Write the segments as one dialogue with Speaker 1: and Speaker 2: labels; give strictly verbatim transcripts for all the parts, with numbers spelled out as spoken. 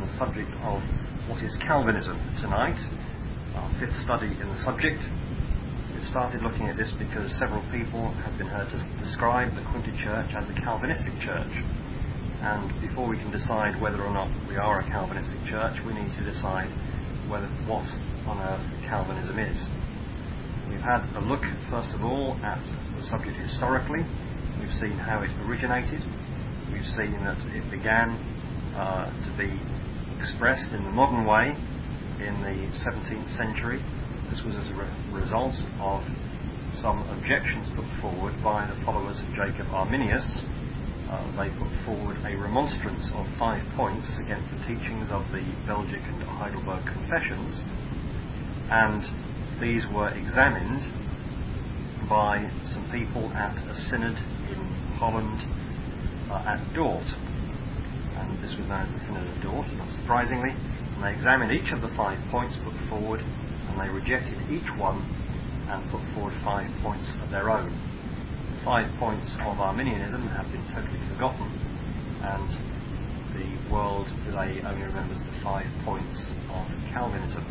Speaker 1: the subject of what is Calvinism tonight, our fifth study in the subject. We've started looking at this because several people have been heard to describe the Quinty Church as a Calvinistic church. And before we can decide whether or not we are a Calvinistic church, we need to decide whether what on earth Calvinism is. We've had a look, first of all, at the subject historically. We've seen how it originated. We've seen that it began uh, to be expressed in the modern way in the seventeenth century. This was as a re- result of some objections put forward by the followers of Jacob Arminius. Uh, they put forward a remonstrance of five points against the teachings of the Belgic and Heidelberg Confessions, and these were examined by some people at a synod in Holland uh, at Dort. And this was known as the Synod of Dort, not surprisingly. And they examined each of the five points put forward, and they rejected each one and put forward five points of their own. The five points of Arminianism have been totally forgotten, and the world today only remembers the five points of Calvinism.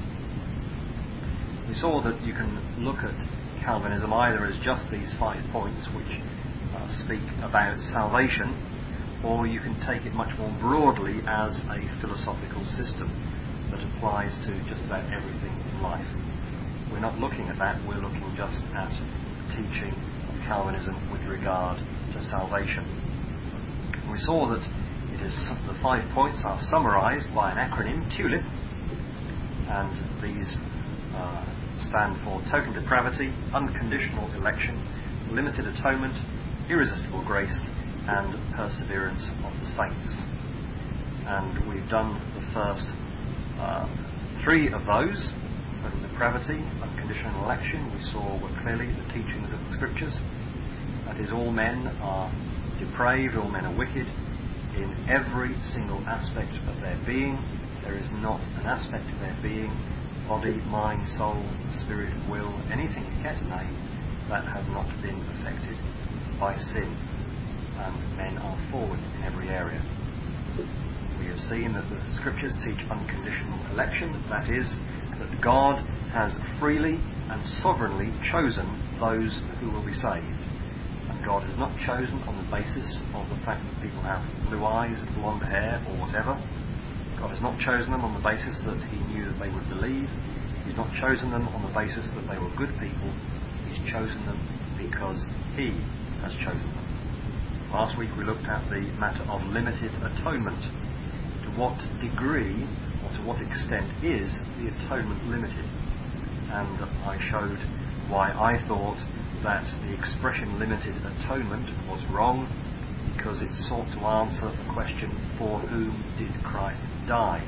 Speaker 1: We saw that you can look at Calvinism either as just these five points which uh, speak about salvation, or you can take it much more broadly as a philosophical system that applies to just about everything in life. We're not looking at that, we're looking just at the teaching of Calvinism with regard to salvation. We saw that it is the five points are summarised by an acronym, TULIP, and these uh, stand for token depravity, unconditional election, limited atonement, irresistible grace, and perseverance of the saints. And we've done the first uh, three of those. Total depravity, unconditional election, we saw were clearly the teachings of the Scriptures. That is, all men are depraved, all men are wicked in every single aspect of their being. There is not an aspect of their being, body, mind, soul, spirit, will, anything you care to name, that has not been affected by sin. And men are fallen in every area. We have seen that the Scriptures teach unconditional election, that is, that God has freely and sovereignly chosen those who will be saved. And God has not chosen on the basis of the fact that people have blue eyes, blonde hair, or whatever. God has not chosen them on the basis that He knew that they would believe. He's not chosen them on the basis that they were good people. He's chosen them because He has chosen them. Last week we looked at the matter of limited atonement. To what degree or to what extent is the atonement limited? And I showed why I thought that the expression limited atonement was wrong, because it sought to answer the question, for whom did Christ die?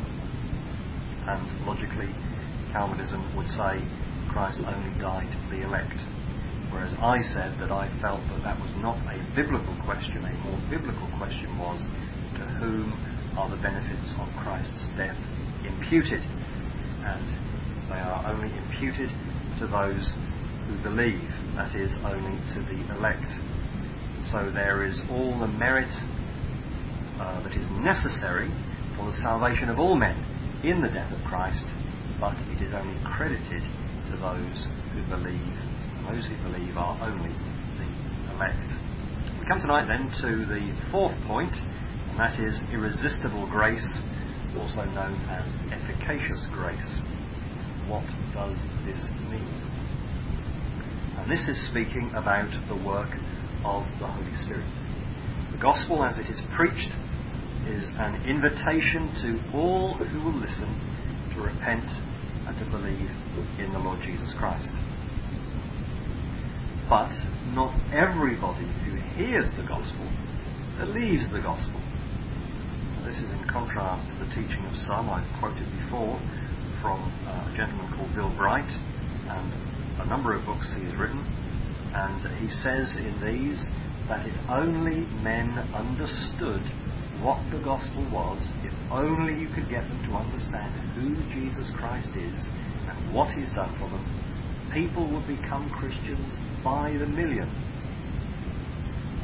Speaker 1: And logically, Calvinism would say Christ only died for the elect. Whereas I said that I felt that that was not a biblical question. A more biblical question was, to whom are the benefits of Christ's death imputed? And they are only imputed to those who believe, that is, only to the elect. So there is all the merit uh, that is necessary for the salvation of all men in the death of Christ, but it is only credited to those who believe. Those who believe are only the elect. We come tonight then to the fourth point, and that is irresistible grace, also known as efficacious grace. What does this mean? And this is speaking about the work of the Holy Spirit. The gospel as it is preached is an invitation to all who will listen to repent and to believe in the Lord Jesus Christ. But not everybody who hears the gospel believes the gospel. Now, this is in contrast to the teaching of some I've quoted before from uh, a gentleman called Bill Bright, and a number of books he has written, and he says in these that if only men understood what the gospel was, if only you could get them to understand who Jesus Christ is and what He's done for them, people would become Christians by the million.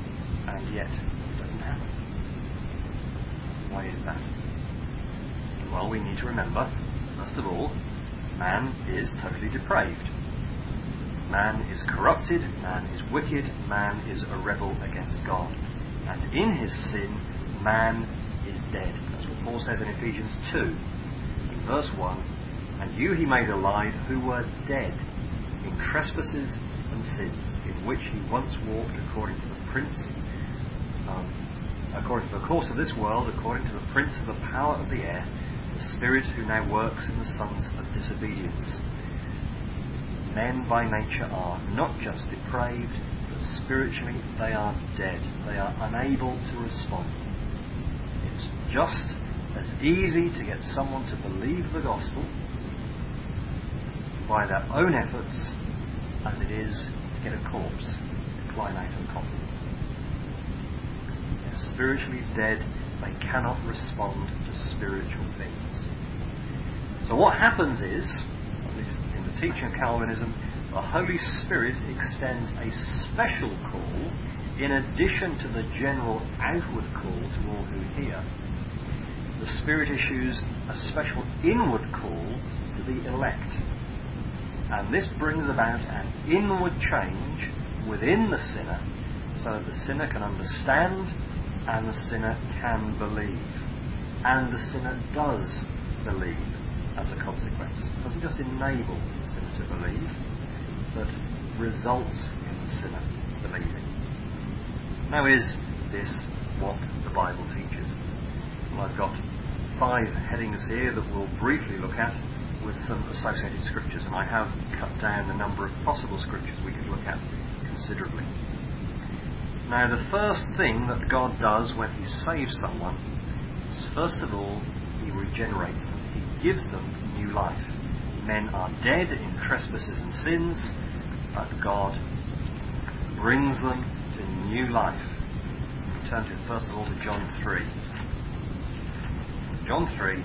Speaker 1: And yet, it doesn't happen. Why is that? Well, we need to remember, first of all, man is totally depraved. Man is corrupted, man is wicked, man is a rebel against God. And in his sin, man is dead. That's what Paul says in Ephesians two, in verse one. And you he made alive who were dead in trespasses and sins, in which he once walked according to the prince, um, according to the course of this world, according to the prince of the power of the air, the spirit who now works in the sons of disobedience. Men by nature are not just depraved, but spiritually they are dead. They are unable to respond. It's just as easy to get someone to believe the gospel by their own efforts as it is to get a corpse to climb out of a coffin. They're spiritually dead. They cannot respond to spiritual things. So what happens is, at least in the teaching of Calvinism, the Holy Spirit extends a special call in addition to the general outward call to all who hear. The Spirit issues a special inward call to the elect. And this brings about an inward change within the sinner so that the sinner can understand and the sinner can believe. And the sinner does believe as a consequence. It doesn't just enable the sinner to believe, but results in the sinner believing. Now, is this what the Bible teaches? Well, I've got five headings here that we'll briefly look at with some associated scriptures, and I have cut down the number of possible scriptures we could look at considerably. Now, the first thing that God does when he saves someone is, first of all, he regenerates them. He gives them new life. Men are dead in trespasses and sins, but God brings them to new life. We turn to, first of all, to John three. John three.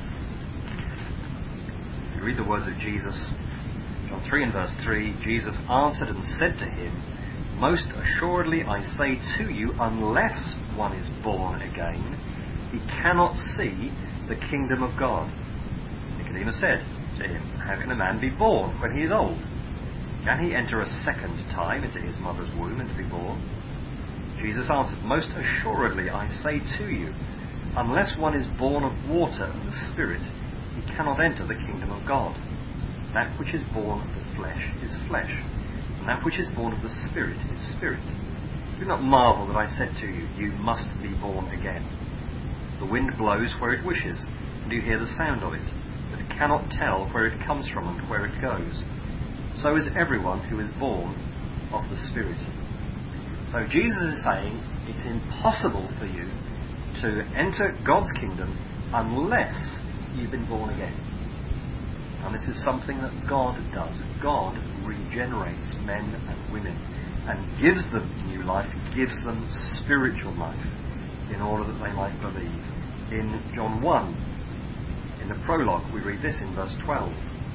Speaker 1: We read the words of Jesus. John three and verse three. Jesus answered and said to him, "Most assuredly I say to you, unless one is born again, he cannot see the kingdom of God." Nicodemus said to him, "How can a man be born when he is old? Can he enter a second time into his mother's womb and be born?" Jesus answered, "Most assuredly I say to you, unless one is born of water and the Spirit, he cannot enter the kingdom of God. That which is born of the flesh is flesh, and that which is born of the Spirit is spirit. Do not marvel that I said to you, you must be born again. The wind blows where it wishes, and you hear the sound of it, but cannot tell where it comes from and where it goes. So is everyone who is born of the Spirit." So Jesus is saying it's impossible for you to enter God's kingdom unless you've been born again. And this is something that God does. God regenerates men and women and gives them new life, gives them spiritual life in order that they might believe. In John one, in the prologue, we read this in verse twelve.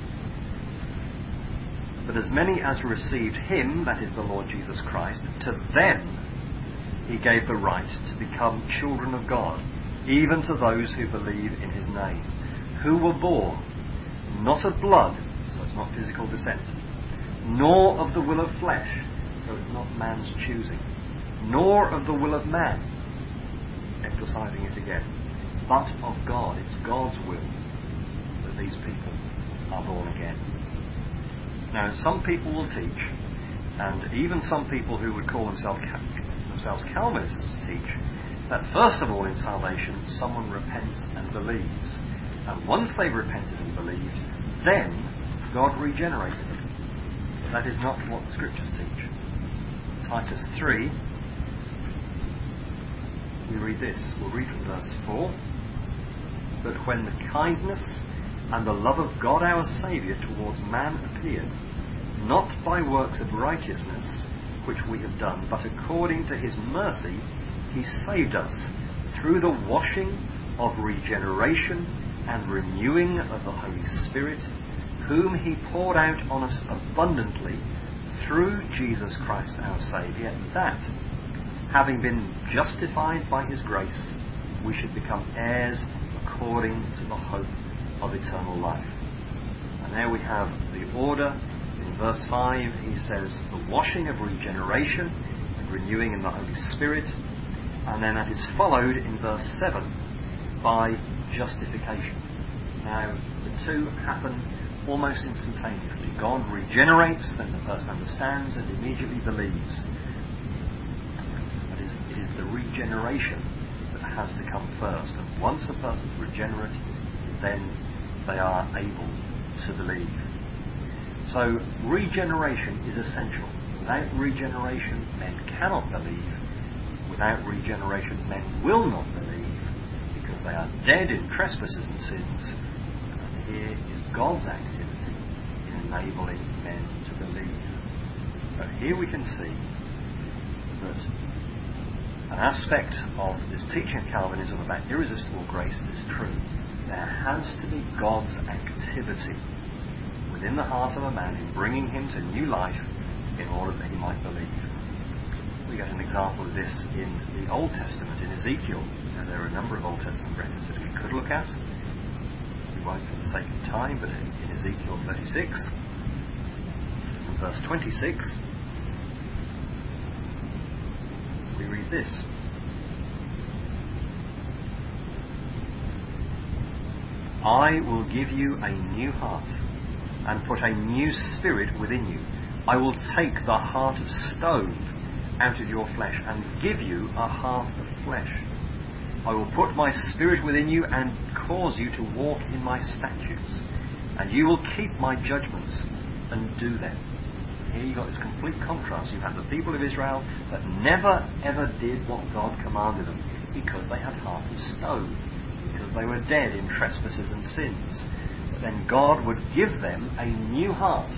Speaker 1: "But as many as received him," that is the Lord Jesus Christ, "to them he gave the right to become children of God, even to those who believe in his name, who were born not of blood," so it's not physical descent, "nor of the will of flesh," so it's not man's choosing, "nor of the will of man," emphasizing it again, "but of God." It's God's will that these people are born again. Now, some people will teach, and even some people who would call themselves, themselves Calvinists teach, that first of all in salvation someone repents and believes. And once they've repented and believed, then God regenerates them. But that is not what the Scriptures teach. Titus three, we read this. We'll read from verse four. "But when the kindness and the love of God our Saviour towards man appeared, not by works of righteousness which we have done, but according to his mercy he saved us through the washing of regeneration and renewing of the Holy Spirit, whom he poured out on us abundantly through Jesus Christ our Saviour, that, having been justified by his grace, we should become heirs according to the hope of eternal life. And there we have the order. In verse five he says the washing of regeneration and renewing in the Holy Spirit, and then that is followed in verse seven by justification. Now the two happen almost instantaneously. God regenerates, then the person understands and immediately believes. But it is the regeneration that has to come first, and once a person's regenerate, then they are able to believe. So regeneration is essential. Without regeneration, men cannot believe. Without regeneration, men will not believe, because they are dead in trespasses and sins. And here is God's activity in enabling men to believe. So here we can see that an aspect of this teaching of Calvinism about irresistible grace is true. There has to be God's activity within the heart of a man in bringing him to new life in order that he might believe. We get an example of this in the Old Testament, in Ezekiel. Now, there are a number of Old Testament references we could look at. We won't for the sake of time, but in Ezekiel thirty-six, and verse twenty-six, we read this. I will give you a new heart and put a new spirit within you. I will take the heart of stone out of your flesh and give you a heart of flesh. I will put my spirit within you and cause you to walk in my statutes, and you will keep my judgments and do them. Here you've got this complete contrast. You have the people of Israel that never ever did what God commanded them because they had hearts of stone, because they were dead in trespasses and sins. But then God would give them a new heart.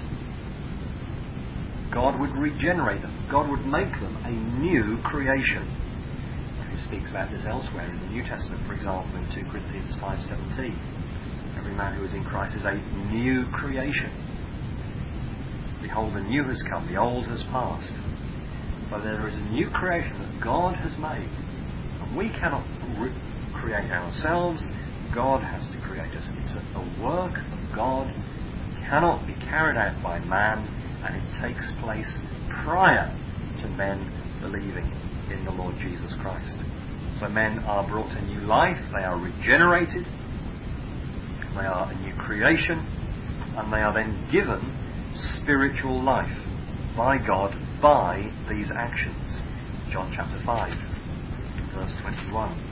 Speaker 1: God would regenerate them. God would make them a new creation. He speaks about this elsewhere in the New Testament, for example, in two Corinthians five seventeen. Every man who is in Christ is a new creation. Behold, the new has come, the old has passed. So there is a new creation that God has made. And we cannot re- create ourselves. God has to create us. It's a, a work of God, cannot be carried out by man, and it takes place prior to men believing in the Lord Jesus Christ. So men are brought to new life, they are regenerated, they are a new creation, and they are then given spiritual life by God by these actions. John chapter five, verse twenty-one.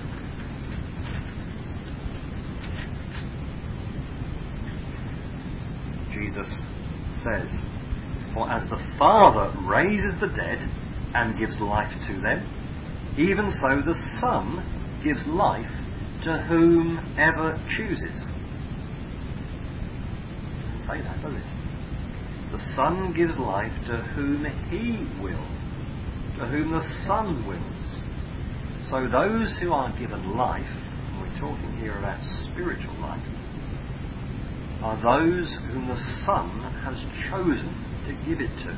Speaker 1: Jesus says, for as the Father raises the dead and gives life to them, even so the Son gives life to whomever chooses. It doesn't say that, does it? The Son gives life to whom He will, to whom the Son wills. So those who are given life, and we're talking here about spiritual life, are those whom the Son has chosen to give it to.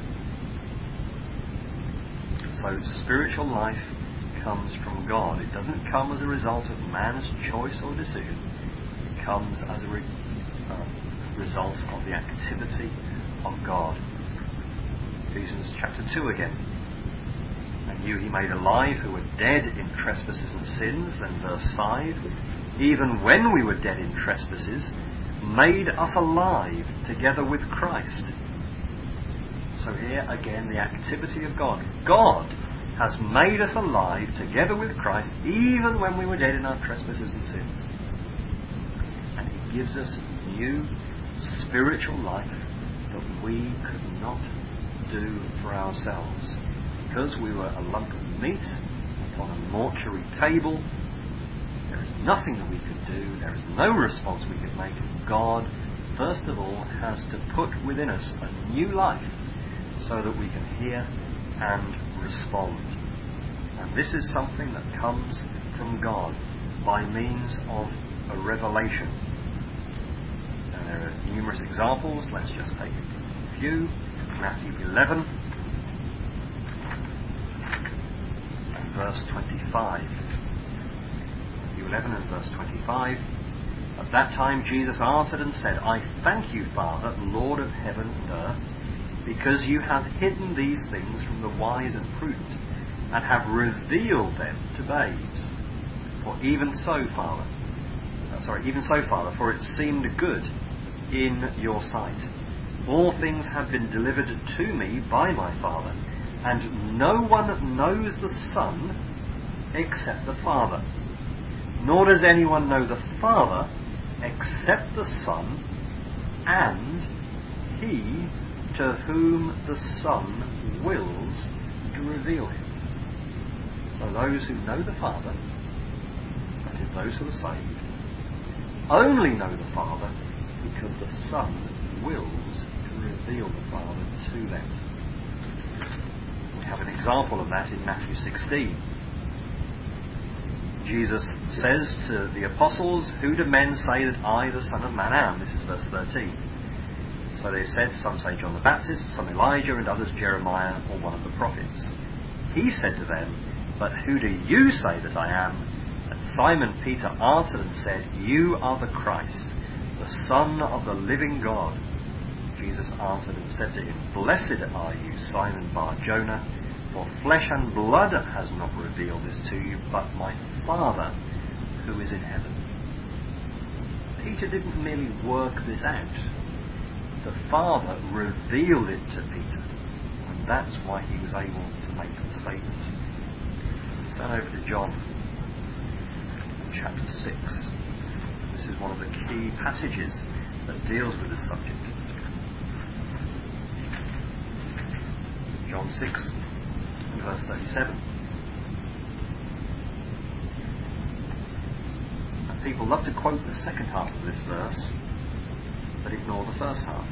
Speaker 1: So spiritual life comes from God. It doesn't come as a result of man's choice or decision. It comes as a re- uh, result of the activity of God. Ephesians chapter two again. And you he made alive who were dead in trespasses and sins. Then verse five. Even when we were dead in trespasses, made us alive together with Christ. So here again the activity of God. God has made us alive together with Christ even when we were dead in our trespasses and sins. And He gives us new spiritual life that we could not do for ourselves. Because we were a lump of meat upon a mortuary table, there is nothing that we could do, there is no response we could make. God, first of all, has to put within us a new life so that we can hear and respond. And this is something that comes from God by means of a revelation. And there are numerous examples. Let's just take a few. Matthew eleven and verse twenty-five. Matthew eleven and verse twenty-five. At that time Jesus answered and said, I thank you, Father, Lord of heaven and earth, because you have hidden these things from the wise and prudent, and have revealed them to babes. For even so, Father, uh, sorry, even so, Father, for it seemed good in your sight. All things have been delivered to me by my Father, and no one knows the Son except the Father, nor does anyone know the Father except the Son, and he to whom the Son wills to reveal him. So those who know the Father, that is, those who are saved, only know the Father because the Son wills to reveal the Father to them. We have an example of that in Matthew sixteen. Jesus says to the apostles, who do men say that I, the Son of Man, am? This is verse thirteen. So they said, some say John the Baptist, some Elijah, and others Jeremiah or one of the prophets. He said to them, but who do you say that I am? And Simon Peter answered and said, you are the Christ, the Son of the living God. Jesus answered and said to him, blessed are you, Simon Bar-Jonah, for flesh and blood has not revealed this to you, but my Father who is in heaven. Peter didn't merely work this out. The Father revealed it to Peter, and that's why he was able to make the statement. Let's turn over to John, chapter six. This is one of the key passages that deals with this subject. John six, verse thirty-seven. And people love to quote the second half of this verse, but ignore the first half.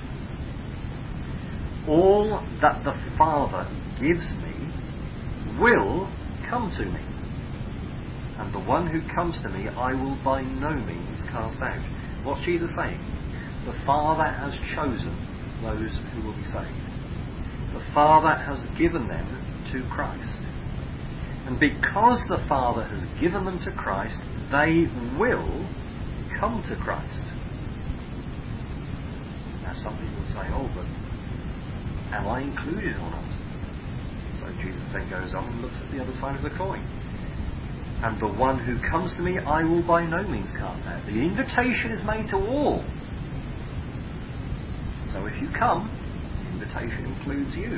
Speaker 1: All that the Father gives me will come to me, and the one who comes to me I will by no means cast out. What's Jesus saying? The Father has chosen those who will be saved. The Father has given them to Christ. And because the Father has given them to Christ, they will come to Christ. Now some people would say, oh, but am I included or not? So Jesus then goes on and looks at the other side of the coin. And the one who comes to me I will by no means cast out. The invitation is made to all. So if you come, the invitation includes you.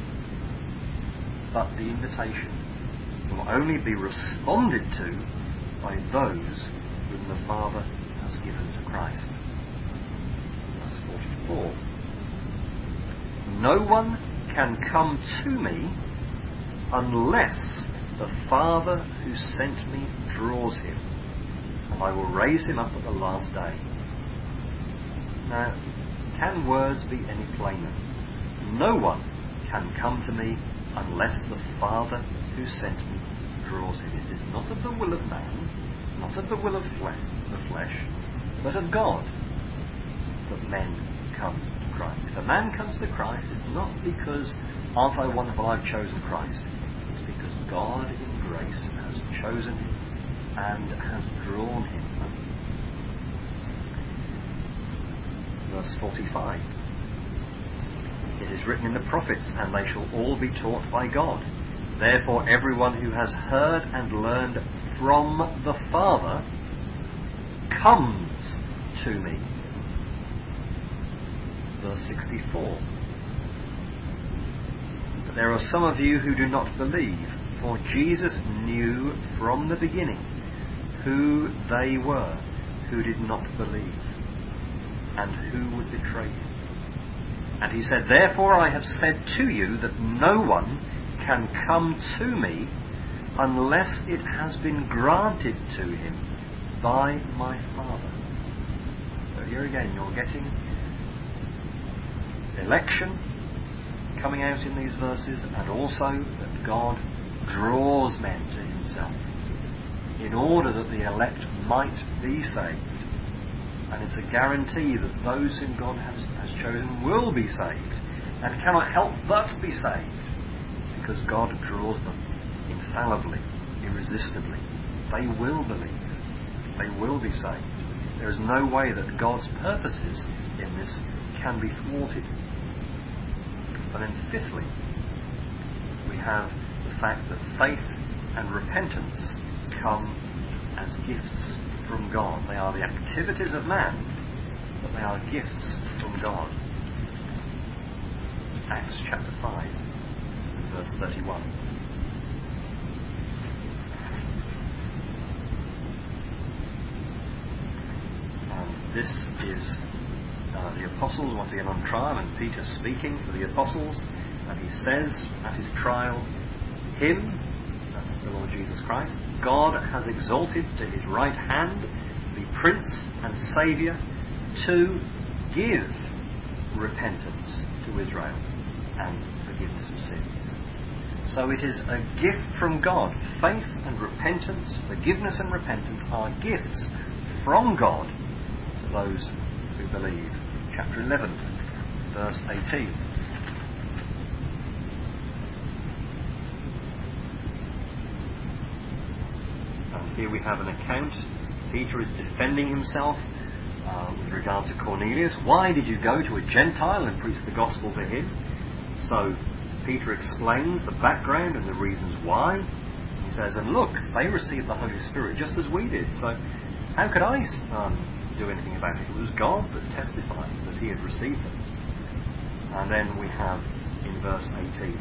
Speaker 1: But the invitation will only be responded to by those whom the Father has given to Christ. Verse forty-four. No one can come to me unless the Father who sent me draws him, and I will raise him up at the last day. Now, can words be any plainer? No one can come to me unless the Father who sent me draws him. It is not of the will of man, not of the will of flesh, the flesh, but of God that men come to Christ. If a man comes to Christ, it's not because, aren't I wonderful, I've chosen Christ. It's because God in grace has chosen him and has drawn him. Verse forty-five. It is written in the prophets, and they shall all be taught by God. Therefore everyone who has heard and learned from the Father comes to me. Verse sixty-four. But there are some of you who do not believe, for Jesus knew from the beginning who they were who did not believe, and who would betray him. And he said, therefore I have said to you that no one can come to me unless it has been granted to him by my Father. So here again you're getting election coming out in these verses, and also that God draws men to himself in order that the elect might be saved. And it's a guarantee that those whom God has, has chosen will be saved and cannot help but be saved, because God draws them infallibly, irresistibly. They will believe. They will be saved. There is no way that God's purposes in this can be thwarted. But then fifthly, we have the fact that faith and repentance come as gifts from God. They are the activities of man, but they are gifts from God. Acts chapter five, verse thirty-one. And this is uh, the apostles once again on trial, and Peter speaking for the apostles, and he says at his trial, Him, that's the Lord Jesus Christ, God has exalted to his right hand, the Prince and Saviour, to give repentance to Israel and forgiveness of sins. So it is a gift from God. Faith and repentance, forgiveness and repentance are gifts from God to those who believe. Chapter eleven, verse eighteen. And here we have an account. Peter is defending himself uh, with regard to Cornelius. Why did you go to a Gentile and preach the gospel to him? So Peter explains the background and the reasons why. He says, and look, they received the Holy Spirit just as we did. So how could I um, do anything about it? It was God that testified that he had received them. And then we have in verse eighteen,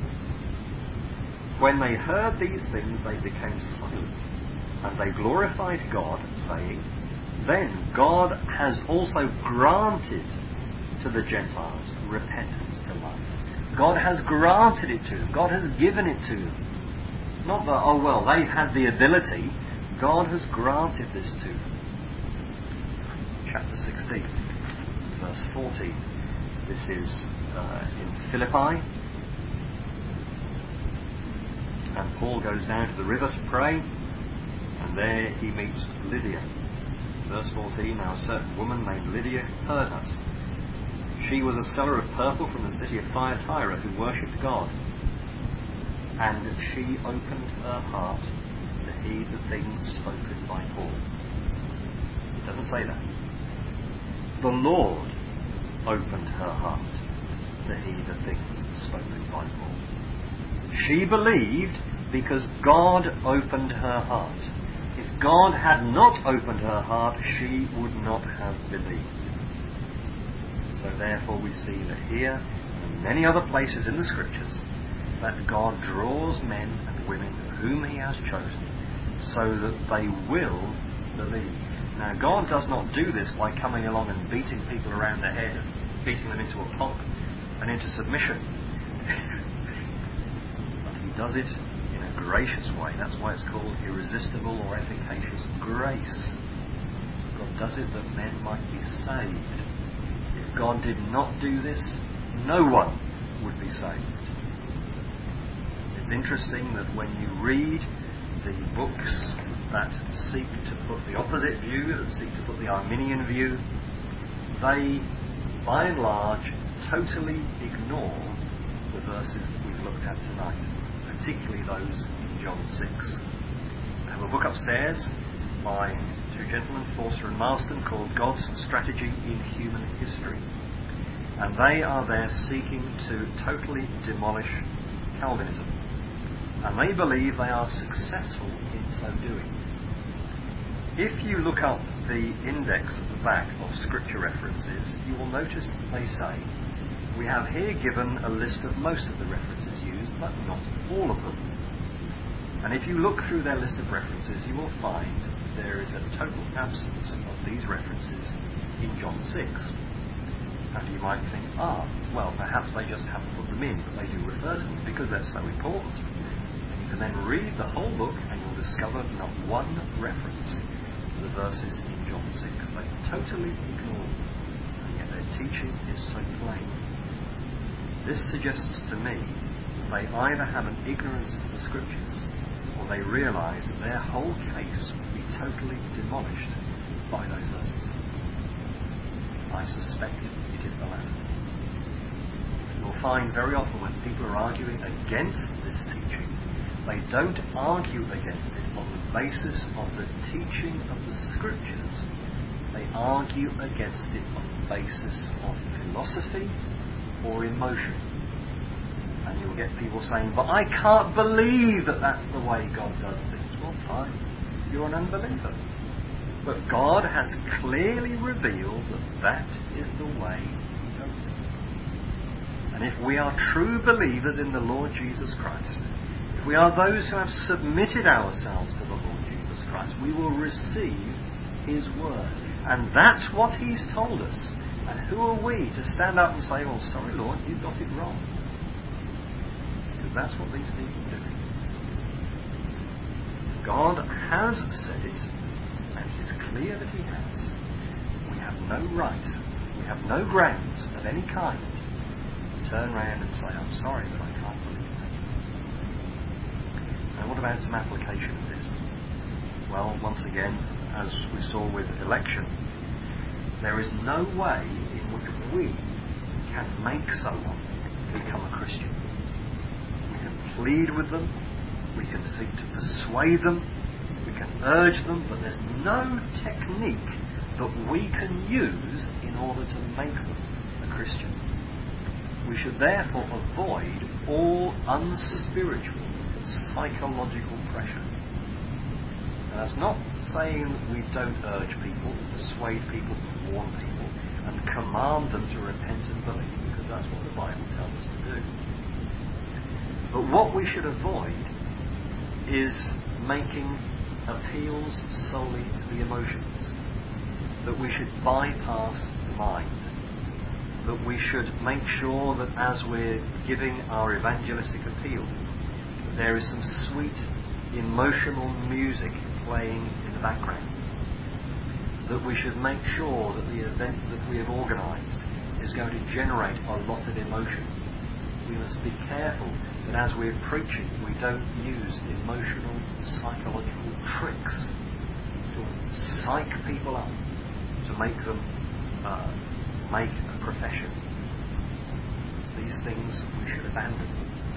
Speaker 1: when they heard these things, they became silent, and they glorified God, saying, then God has also granted to the Gentiles repentance to life. God has granted it to them. God has given it to them. Not that, oh well, they've had the ability. God has granted this to them. Chapter sixteen, verse fourteen. This is uh, in Philippi. And Paul goes down to the river to pray. And there he meets Lydia. Verse fourteen, now a certain woman named Lydia heard us. She was a seller of purple from the city of Thyatira who worshipped God. And she opened her heart to heed the things spoken by Paul. It doesn't say that. The Lord opened her heart to heed the things spoken by Paul. She believed because God opened her heart. If God had not opened her heart, she would not have believed. So therefore we see that here and many other places in the Scriptures that God draws men and women whom he has chosen so that they will believe. Now God does not do this by coming along and beating people around the head and beating them into a pulp and into submission. But he does it in a gracious way. That's why it's called irresistible or efficacious grace. God does it that men might be saved. If God did not do this, no one would be saved. It's interesting that when you read the books that seek to put the opposite view, that seek to put the Arminian view, they, by and large, totally ignore the verses that we've looked at tonight, particularly those in John six. I have a book upstairs by two gentlemen, Forster and Marston, called God's Strategy in Human History. And they are there seeking to totally demolish Calvinism. And they believe they are successful in so doing. If you look up the index at the back of scripture references, you will notice that they say, we have here given a list of most of the references used, but not all of them. And if you look through their list of references, you will find there is a total absence of these references in John six. And you might think, ah, well, perhaps they just haven't put them in, but they do refer to them because they're so important. And you can then read the whole book and you'll discover not one reference to the verses in John six. They totally ignore them, and yet their teaching is so plain. This suggests to me that they either have an ignorance of the Scriptures, or they realise that their whole case would be totally demolished by those verses. I suspect it is the latter. You'll find very often when people are arguing against this teaching, they don't argue against it on the basis of the teaching of the Scriptures, they argue against it on the basis of philosophy or emotion. And you'll get people saying, but I can't believe that that's the way God does things. Well, fine. You're an unbeliever. But God has clearly revealed that that is the way He does things. And if we are true believers in the Lord Jesus Christ, if we are those who have submitted ourselves to the Lord Jesus Christ, we will receive His word. And that's what He's told us. And who are we to stand up and say, oh, sorry, Lord, you got it wrong? Because that's what these people do. God has said it, and it is clear that He has. We have no right, we have no grounds of any kind to turn around and say, I'm sorry, but I can't believe that. Now, what about some application of this? Well, once again, as we saw with election, there is no way in which we can make someone become a Christian. We can plead with them, we can seek to persuade them, we can urge them, but there's no technique that we can use in order to make them a Christian. We should therefore avoid all unspiritual psychological pressure. Now, that's not saying that we don't urge people, persuade people, warn people, and command them to repent and believe, because that's what the Bible tells us to do. But what we should avoid is making appeals solely to the emotions. That we should bypass the mind. That we should make sure that as we're giving our evangelistic appeal, that there is some sweet emotional music playing in the background. That we should make sure that the event that we have organised is going to generate a lot of emotion. We must be careful that as we're preaching, we don't use emotional, psychological tricks to psych people up, to make them uh, make a profession. These things we should abandon.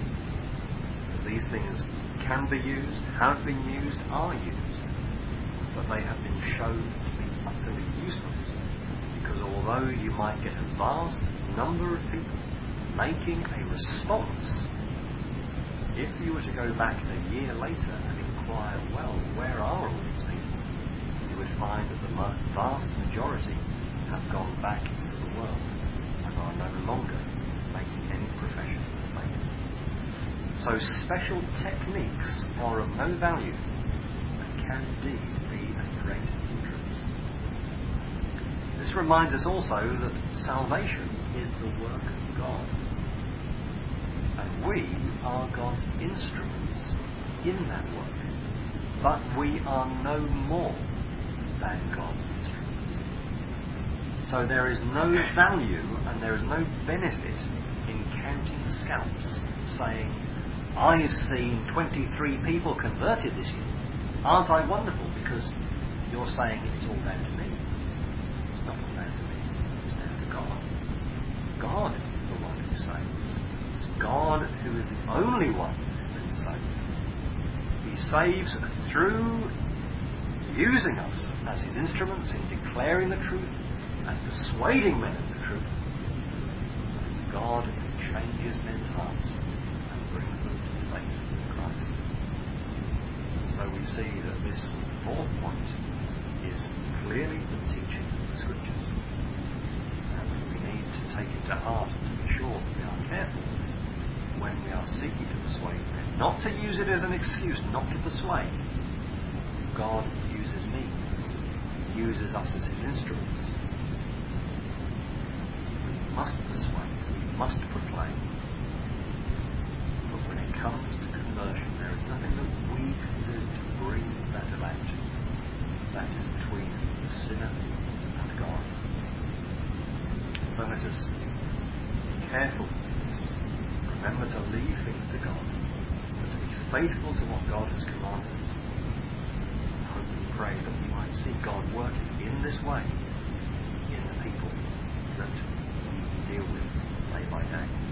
Speaker 1: These things can be used, have been used, are used, but they have been shown to be utterly useless, because although you might get a vast number of people making a response, if you were to go back a year later and inquire, well, where are all these people? You would find that the vast majority have gone back into the world and are no longer making any profession of faith. So special techniques are of no value and can indeed be a great hindrance. This reminds us also that salvation is the work of God. And we are God's instruments in that work. But we are no more than God's instruments. So there is no value and there is no benefit in counting scalps, saying, I've seen twenty-three people converted this year. Aren't I wonderful? Because you're saying it's all down to me. It's not all down to me. It's down to God. God is the one who saves. It's God who is the only one who can save. He saves through using us as His instruments in declaring the truth and persuading men of the truth. It's God who changes men's hearts and brings them to faith in Christ. So we see that this fourth point is clearly the teaching of the Scriptures. And we need to take it to heart and to be sure that we are careful when we are seeking to persuade men. Not to use it as an excuse not to persuade. God uses means, uses us as His instruments. We must persuade, we must proclaim. But when it comes to conversion, there is nothing that we can do to bring that about. That is between the sinner and God. So let us be careful with this. Remember to leave things to God, but to be faithful to what God has commanded us. And hope and pray that we might see God working in this way in the people that we deal with day by day.